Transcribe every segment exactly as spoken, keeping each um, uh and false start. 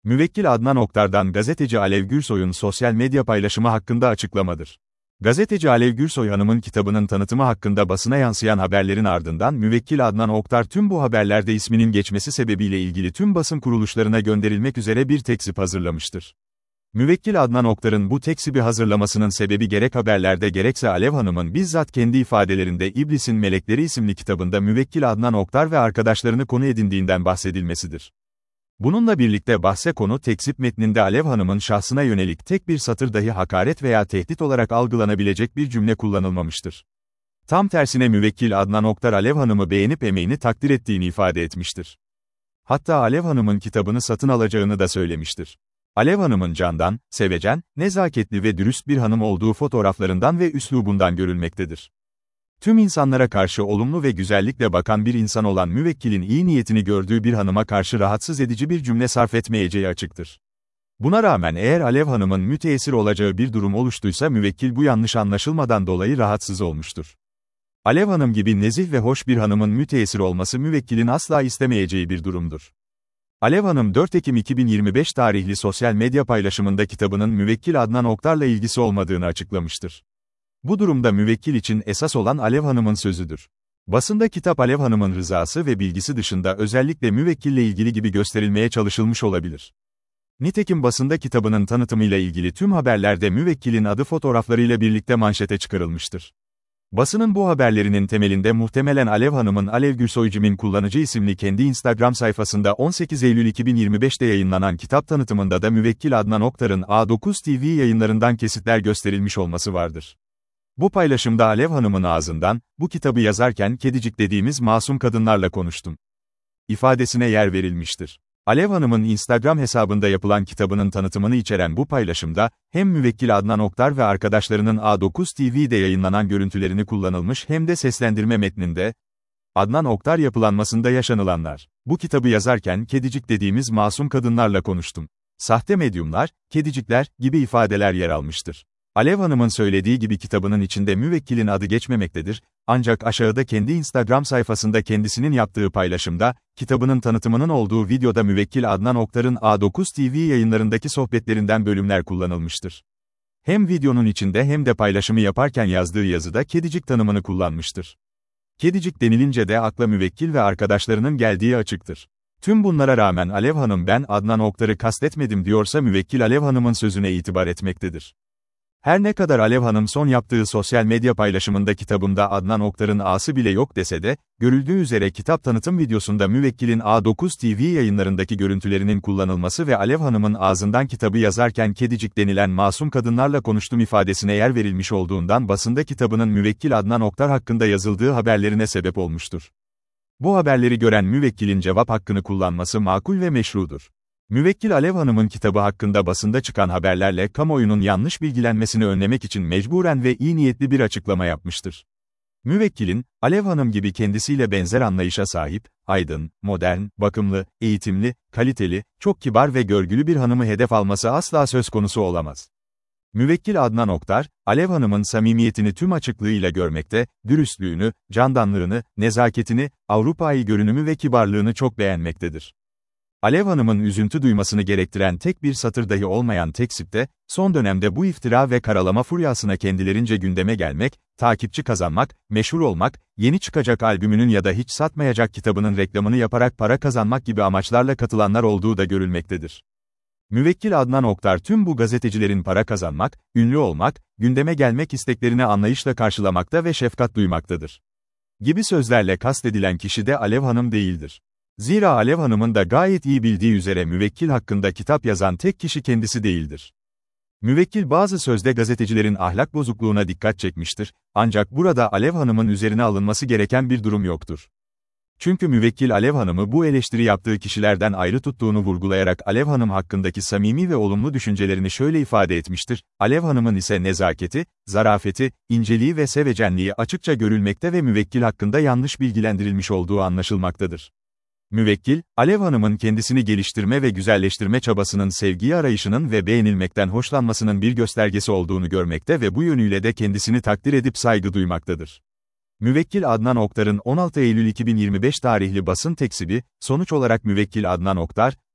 Müvekkil Adnan Oktar'dan gazeteci Alev Gürsoy'un sosyal medya paylaşımı hakkında açıklamadır. Gazeteci Alev Gürsoy Hanım'ın kitabının tanıtımı hakkında basına yansıyan haberlerin ardından Müvekkil Adnan Oktar tüm bu haberlerde isminin geçmesi sebebiyle ilgili tüm basın kuruluşlarına gönderilmek üzere bir tekzip hazırlamıştır. Müvekkil Adnan Oktar'ın bu tekzibi hazırlamasının sebebi gerek haberlerde gerekse Alev Hanım'ın bizzat kendi ifadelerinde İblisin Melekleri isimli kitabında Müvekkil Adnan Oktar ve arkadaşlarını konu edindiğinden bahsedilmesidir. Bununla birlikte bahse konu tekzip metninde Alev Hanım'ın şahsına yönelik tek bir satır dahi hakaret veya tehdit olarak algılanabilecek bir cümle kullanılmamıştır. Tam tersine Müvekkil Adnan Oktar Alev Hanım'ı beğenip emeğini takdir ettiğini ifade etmiştir. Hatta Alev Hanım'ın kitabını satın alacağını da söylemiştir. Alev Hanım'ın candan, sevecen, nezaketli ve dürüst bir hanım olduğu fotoğraflarından ve üslubundan görülmektedir. Tüm insanlara karşı olumlu ve güzellikle bakan bir insan olan müvekkilin iyi niyetini gördüğü bir hanıma karşı rahatsız edici bir cümle sarf etmeyeceği açıktır. Buna rağmen eğer Alev Hanım'ın müteessir olacağı bir durum oluştuysa müvekkil bu yanlış anlaşılmadan dolayı rahatsız olmuştur. Alev Hanım gibi nezih ve hoş bir hanımın müteessir olması müvekkilin asla istemeyeceği bir durumdur. Alev Hanım dört Ekim iki bin yirmi beş tarihli sosyal medya paylaşımında kitabının Müvekkil Adnan Oktar'la ilgisi olmadığını açıklamıştır. Bu durumda müvekkil için esas olan Alev Hanım'ın sözüdür. Basında kitap Alev Hanım'ın rızası ve bilgisi dışında özellikle müvekkille ilgili gibi gösterilmeye çalışılmış olabilir. Nitekim basında kitabının tanıtımıyla ilgili tüm haberlerde müvekkilin adı fotoğraflarıyla birlikte manşete çıkarılmıştır. Basının bu haberlerinin temelinde muhtemelen Alev Hanım'ın Alev Gürsoy'cumin kullanıcı isimli kendi Instagram sayfasında on sekiz Eylül iki bin yirmi beşte yayınlanan kitap tanıtımında da Müvekkil Adnan Oktar'ın A dokuz T V yayınlarından kesitler gösterilmiş olması vardır. Bu paylaşımda Alev Hanım'ın ağzından, bu kitabı yazarken kedicik dediğimiz masum kadınlarla konuştum ifadesine yer verilmiştir. Alev Hanım'ın Instagram hesabında yapılan kitabının tanıtımını içeren bu paylaşımda, hem Müvekkil Adnan Oktar ve arkadaşlarının A dokuz T V'de yayınlanan görüntülerini kullanılmış hem de seslendirme metninde, Adnan Oktar yapılanmasında yaşanılanlar, bu kitabı yazarken kedicik dediğimiz masum kadınlarla konuştum, sahte medyumlar, kedicikler gibi ifadeler yer almıştır. Alev Hanım'ın söylediği gibi kitabının içinde müvekkilin adı geçmemektedir, ancak aşağıda kendi Instagram sayfasında kendisinin yaptığı paylaşımda, kitabının tanıtımının olduğu videoda Müvekkil Adnan Oktar'ın A dokuz T V yayınlarındaki sohbetlerinden bölümler kullanılmıştır. Hem videonun içinde hem de paylaşımı yaparken yazdığı yazıda kedicik tanımını kullanmıştır. Kedicik denilince de akla müvekkil ve arkadaşlarının geldiği açıktır. Tüm bunlara rağmen Alev Hanım ben Adnan Oktar'ı kastetmedim diyorsa müvekkil Alev Hanım'ın sözüne itibar etmektedir. Her ne kadar Alev Hanım son yaptığı sosyal medya paylaşımında kitabımda Adnan Oktar'ın A'sı bile yok dese de, görüldüğü üzere kitap tanıtım videosunda müvekkilin A dokuz T V yayınlarındaki görüntülerinin kullanılması ve Alev Hanım'ın ağzından kitabı yazarken kedicik denilen masum kadınlarla konuştum ifadesine yer verilmiş olduğundan basında kitabının Müvekkil Adnan Oktar hakkında yazıldığı haberlerine sebep olmuştur. Bu haberleri gören müvekkilin cevap hakkını kullanması makul ve meşrudur. Müvekkil Alev Hanım'ın kitabı hakkında basında çıkan haberlerle kamuoyunun yanlış bilgilenmesini önlemek için mecburen ve iyi niyetli bir açıklama yapmıştır. Müvekkilin, Alev Hanım gibi kendisiyle benzer anlayışa sahip, aydın, modern, bakımlı, eğitimli, kaliteli, çok kibar ve görgülü bir hanımı hedef alması asla söz konusu olamaz. Müvekkil Adnan Oktar, Alev Hanım'ın samimiyetini tüm açıklığıyla görmekte, dürüstlüğünü, candanlığını, nezaketini, Avrupa'yı görünümü ve kibarlığını çok beğenmektedir. Alev Hanım'ın üzüntü duymasını gerektiren tek bir satır dahi olmayan tekzipte, son dönemde bu iftira ve karalama furyasına kendilerince gündeme gelmek, takipçi kazanmak, meşhur olmak, yeni çıkacak albümünün ya da hiç satmayacak kitabının reklamını yaparak para kazanmak gibi amaçlarla katılanlar olduğu da görülmektedir. Müvekkil Adnan Oktar tüm bu gazetecilerin para kazanmak, ünlü olmak, gündeme gelmek isteklerini anlayışla karşılamakta ve şefkat duymaktadır. Gibi sözlerle kastedilen kişi de Alev Hanım değildir. Zira Alev Hanım'ın da gayet iyi bildiği üzere müvekkil hakkında kitap yazan tek kişi kendisi değildir. Müvekkil bazı sözde gazetecilerin ahlak bozukluğuna dikkat çekmiştir, ancak burada Alev Hanım'ın üzerine alınması gereken bir durum yoktur. Çünkü müvekkil Alev Hanım'ı bu eleştiri yaptığı kişilerden ayrı tuttuğunu vurgulayarak Alev Hanım hakkındaki samimi ve olumlu düşüncelerini şöyle ifade etmiştir, Alev Hanım'ın ise nezaketi, zarafeti, inceliği ve sevecenliği açıkça görülmekte ve müvekkil hakkında yanlış bilgilendirilmiş olduğu anlaşılmaktadır. Müvekkil, Alev Hanım'ın kendisini geliştirme ve güzelleştirme çabasının sevgiyi arayışının ve beğenilmekten hoşlanmasının bir göstergesi olduğunu görmekte ve bu yönüyle de kendisini takdir edip saygı duymaktadır. Müvekkil Adnan Oktar'ın on altı Eylül iki bin yirmi beş tarihli basın tekzibi, sonuç olarak Müvekkil Adnan Oktar,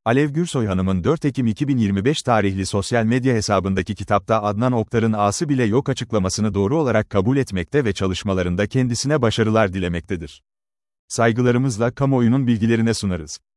Alev Gürsoy Hanım'ın dört Ekim iki bin yirmi beş tarihli sosyal medya hesabındaki kitapta Adnan Oktar'ın A'sı bile yok açıklamasını doğru olarak kabul etmekte ve çalışmalarında kendisine başarılar dilemektedir. Saygılarımızla kamuoyunun bilgilerine sunarız.